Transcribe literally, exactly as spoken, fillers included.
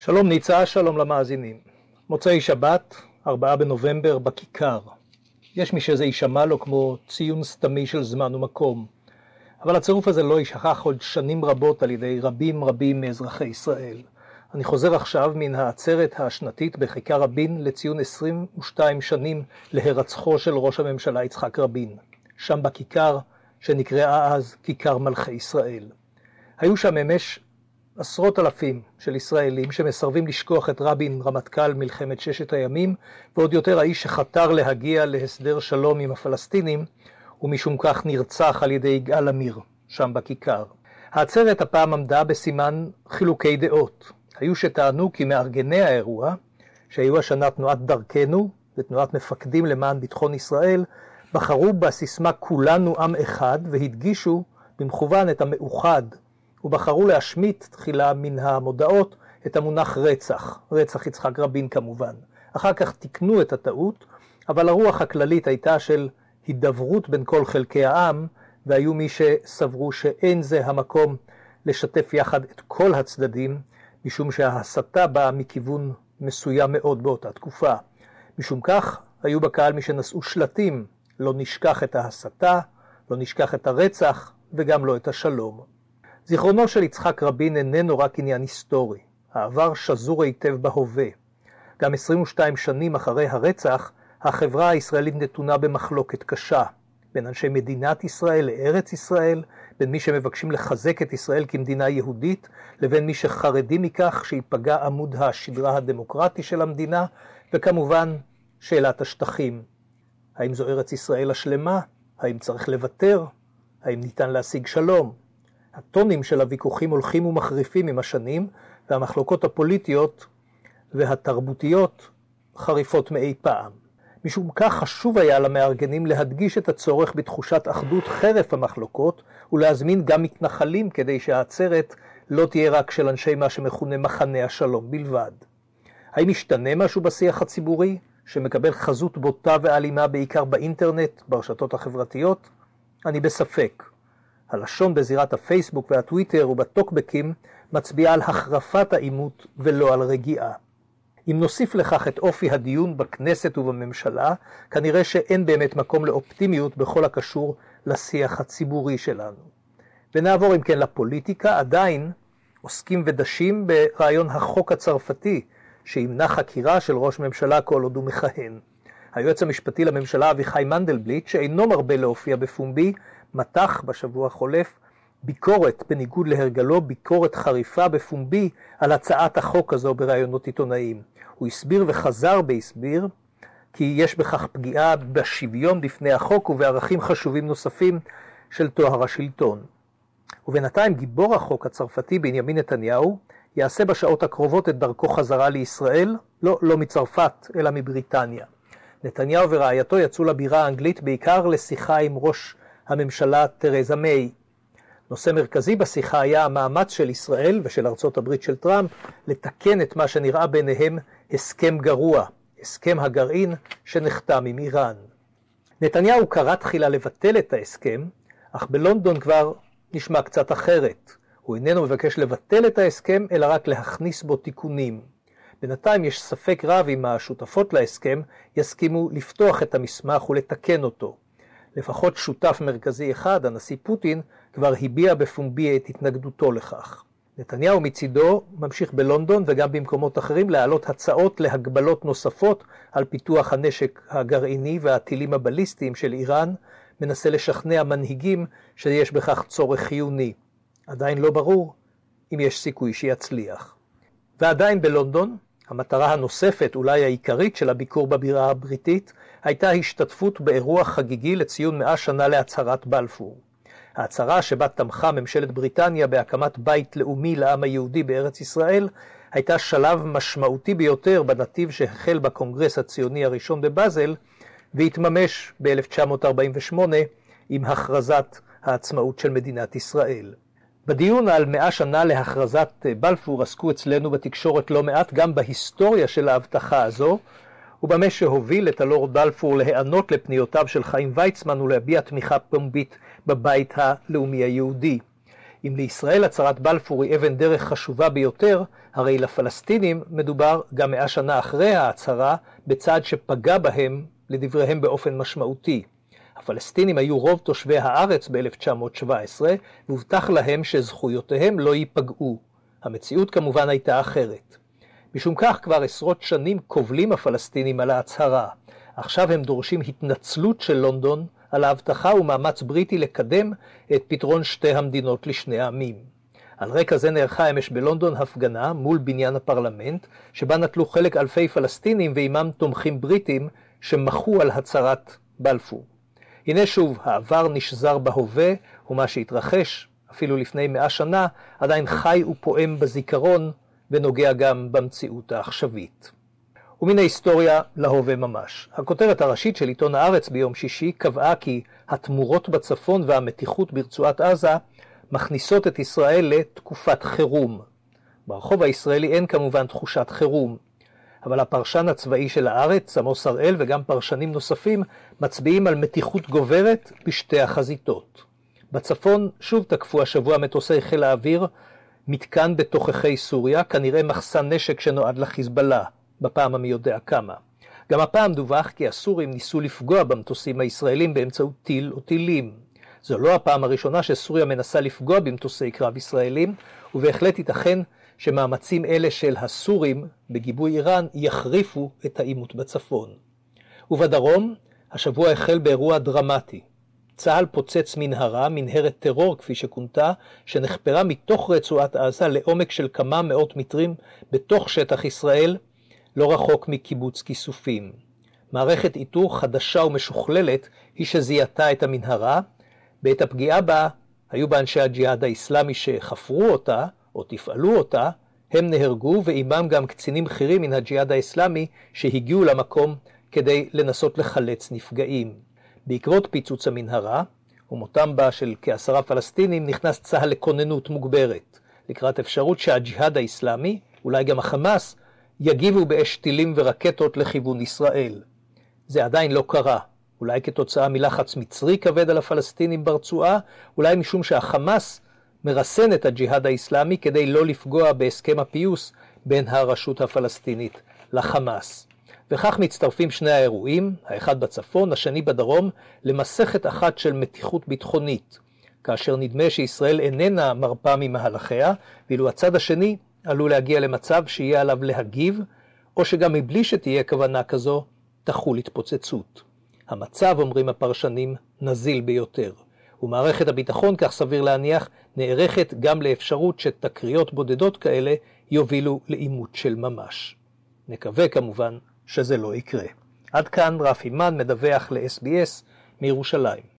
שלום ניצה, שלום למאזינים. מוצאי שבת, ארבעה בנובמבר, בכיכר. יש מי שזה יישמע לו כמו ציון סתמי של זמן ומקום, אבל הצירוף הזה לא יישכח עוד שנים רבות על ידי רבים רבים מאזרחי ישראל. אני חוזר עכשיו מן העצרת השנתית בכיכר רבין לציון עשרים ושתיים שנים להירצחו של ראש הממשלה יצחק רבין, שם בכיכר שנקראה אז כיכר מלכי ישראל. היו שם ממש עשרות אלפים של ישראלים שמסרבים לשכוח את רבין, רמטכ"ל מלחמת ששת הימים, ועוד יותר האיש שחתר להגיע להסדר שלום עם הפלסטינים, ומשום כך נרצח על ידי יגאל עמיר, שם בכיכר. העצרת הפעם עמדה בסימן חילוקי דעות. היו שטענו כי מארגני האירוע, שהיו השנה תנועת דרכנו ותנועת מפקדים למען ביטחון ישראל, בחרו בסיסמה כולנו עם אחד והדגישו במכוון את המאוחד, ובחרו להשמיט תחילה מן המודעות את המונח רצח, רצח יצחק רבין כמובן. אחר כך תיקנו את הטעות, אבל הרוח הכללית הייתה של הידברות בין כל חלקי העם, והיו מי שסברו שאין זה המקום לשתף יחד את כל הצדדים, משום שההסתה באה מכיוון מסוים מאוד באותה תקופה. משום כך היו בקהל מי שנשאו שלטים, לא נשכח את ההסתה, לא נשכח את הרצח וגם לא את השלום. זיכרונו של יצחק רבין איננו רק עניין היסטורי, העבר שזור היטב בהווה. גם עשרים ושתיים שנים אחרי הרצח, החברה הישראלית נתונה במחלוקת קשה, בין אנשי מדינת ישראל לארץ ישראל, בין מי שמבקשים לחזק את ישראל כמדינה יהודית, לבין מי שחרדים מכך שיפגע עמוד השדרה הדמוקרטי של המדינה, וכמובן שאלת השטחים. האם זו ארץ ישראל השלמה? האם צריך לוותר? האם ניתן להשיג שלום? הטונים של הוויכוחים הולכים ומחריפים עם השנים, והמחלוקות הפוליטיות והתרבותיות חריפות מאי פעם. משום כך חשוב היה למארגנים להדגיש את הצורך בתחושת אחדות חרף המחלוקות, ולהזמין גם מתנחלים כדי שהעצרת לא תהיה רק של אנשי מה שמכונה מחנה השלום בלבד. האם ישתנה משהו בשיח הציבורי, שמקבל חזות בוטה ואלימה בעיקר באינטרנט, ברשתות החברתיות? אני בספק. הלשון בזירת הפייסבוק והטוויטר ובטוקבקים מצביעה על החרפת העימות ולא על רגיעה. אם נוסיף לכך את אופי הדיון בכנסת ובממשלה, כנראה שאין באמת מקום לאופטימיות בכל הקשור לשיח הציבורי שלנו. ונעבור אם כן לפוליטיקה, עדיין עוסקים ודשים ברעיון החוק הצרפתי, שימנע חקירה של ראש ממשלה כל עוד הוא מכהן. היועץ המשפטי לממשלה אביחי מנדלבליט, שאינו מרבה להופיע בפומבי, מתח בשבוע החולף ביקורת, בניגוד להרגלו, ביקורת חריפה בפומבי על הצעת החוק הזו בראיונות עיתונאיים. הוא הסביר וחזר בהסביר כי יש בכך פגיעה בשוויון בפני החוק ובערכים חשובים נוספים של טוהר השלטון. ובינתיים גיבור החוק הצרפתי בנימין נתניהו יעשה בשעות הקרובות את דרכו חזרה לישראל, לא, לא מצרפת אלא מבריטניה. נתניהו ורעייתו יצאו לבירה האנגלית בעיקר לשיחה עם ראש הממשלה תרזה מיי. נושא מרכזי בשיחה היה המאמץ של ישראל ושל ארצות הברית של טראמפ לתקן את מה שנראה ביניהם הסכם גרוע, הסכם הגרעין שנחתם עם איראן. נתניהו קרא תחילה לבטל את ההסכם, אך בלונדון כבר נשמע קצת אחרת. הוא איננו מבקש לבטל את ההסכם אלא רק להכניס בו תיקונים. בינתיים יש ספק רב אם השותפות להסכם יסכימו לפתוח את המסמך ולתקן אותו. לפחות שותף מרכזי אחד, הנשיא פוטין, כבר הביע בפומבי את התנגדותו לכך. נתניהו מצידו ממשיך בלונדון וגם במקומות אחרים להעלות הצעות להגבלות נוספות על פיתוח הנשק הגרעיני והטילים הבליסטיים של איראן, מנסה לשכנע מנהיגים שיש בכך צורך חיוני. עדיין לא ברור אם יש סיכוי שיצליח. ועדיין בלונדון, המטרה הנוספת, אולי העיקרית של הביקור בבירה הבריטית, הייתה השתתפות באירוע חגיגי לציון מאה שנה להצהרת בלפור. ההצהרה שבה תמכה ממשלת בריטניה בהקמת בית לאומי לעם היהודי בארץ ישראל, הייתה שלב משמעותי ביותר בנתיב שהחל בקונגרס הציוני הראשון בבאזל, והתממש ב-אלף תשע מאות ארבעים ושמונה עם הכרזת העצמאות של מדינת ישראל. בדיון על מאה שנה להכרזת בלפור עסקו אצלנו בתקשורת לא מעט גם בהיסטוריה של ההבטחה הזו, ובמה שהוביל את הלורד בלפור להיענות לפניותיו של חיים ויצמן ולהביע תמיכה פומבית בבית הלאומי היהודי. אם לישראל הצהרת בלפור היא אבן דרך חשובה ביותר, הרי לפלסטינים מדובר גם מאה שנה אחרי ההצהרה בצעד שפגע בהם לדבריהם באופן משמעותי. הפלסטינים היו רוב תושבי הארץ ב-אלף תשע מאות שבע עשרה והובטח להם שזכויותיהם לא ייפגעו. המציאות כמובן הייתה אחרת. משום כך כבר עשרות שנים קובלים הפלסטינים על ההצהרה. עכשיו הם דורשים התנצלות של לונדון על ההבטחה ומאמץ בריטי לקדם את פתרון שתי המדינות לשני העמים. על רקע זה נערכה אמש בלונדון הפגנה מול בניין הפרלמנט, שבה נטלו חלק אלפי פלסטינים ועימם תומכים בריטים שמחו על הצהרת בלפור. הנה שוב, העבר נשזר בהווה, ומה שהתרחש, אפילו לפני מאה שנה, עדיין חי ופועם בזיכרון, ונוגע גם במציאות העכשווית. ומן ההיסטוריה להווה ממש. הכותרת הראשית של עיתון הארץ ביום שישי קבעה כי התמורות בצפון והמתיחות ברצועת עזה מכניסות את ישראל לתקופת חירום. ברחוב הישראלי אין כמובן תחושת חירום, אבל הפרשן הצבאי של הארץ, עמוס הראל, וגם פרשנים נוספים מצביעים על מתיחות גוברת בשתי החזיתות. בצפון שוב תקפו השבוע מטוסי חיל האוויר מתקן בתוככי סוריה, כנראה מחסן נשק שנועד לחיזבאללה, בפעם המי יודע כמה. גם הפעם דווח כי הסורים ניסו לפגוע במטוסים הישראלים באמצעות טיל או טילים. זו לא הפעם הראשונה שסוריה מנסה לפגוע במטוסי קרב ישראלים, ובהחלט ייתכן שמאמצים אלה של הסורים בגיבוי איראן יחריפו את העימות בצפון. ובדרום, השבוע החל באירוע דרמטי. צה"ל פוצץ מנהרה, מנהרת טרור כפי שכונתה, שנחפרה מתוך רצועת עזה לעומק של כמה מאות מטרים בתוך שטח ישראל, לא רחוק מקיבוץ כיסופים. מערכת איתור חדשה ומשוכללת היא שזיהתה את המנהרה, בעת הפגיעה בה היו באנשי הג'יהאד האסלאמי שחפרו אותה או תפעלו אותה, הם נהרגו ועימם גם קצינים בכירים מן הג'יהאד האסלאמי שהגיעו למקום כדי לנסות לחלץ נפגעים. בעקבות פיצוץ המנהרה ומותם בה של כעשרה פלסטינים נכנס צה"ל לכוננות מוגברת, לקראת אפשרות שהג'יהאד האסלאמי, אולי גם החמאס, יגיבו באש טילים ורקטות לכיוון ישראל. זה עדיין לא קרה, אולי כתוצאה מלחץ מצרי כבד על הפלסטינים ברצועה, אולי משום שהחמאס מרסן את הג'יהאד האסלאמי כדי לא לפגוע בהסכם הפיוס בין הרשות הפלסטינית לחמאס. וכך מצטרפים שני האירועים, האחד בצפון, השני בדרום, למסכת אחת של מתיחות ביטחונית, כאשר נדמה שישראל איננה מרפה ממהלכיה, ואילו הצד השני עלול להגיע למצב שיהיה עליו להגיב, או שגם מבלי שתהיה כוונה כזו, תחול התפוצצות. המצב, אומרים הפרשנים, נזיל ביותר, ומערכת הביטחון, כך סביר להניח, נערכת גם לאפשרות שתקריות בודדות כאלה יובילו לעימות של ממש. נקווה כמובן שזה לא יקרה. עד כאן רפי מן מדווח ל-אס בי אס מירושלים.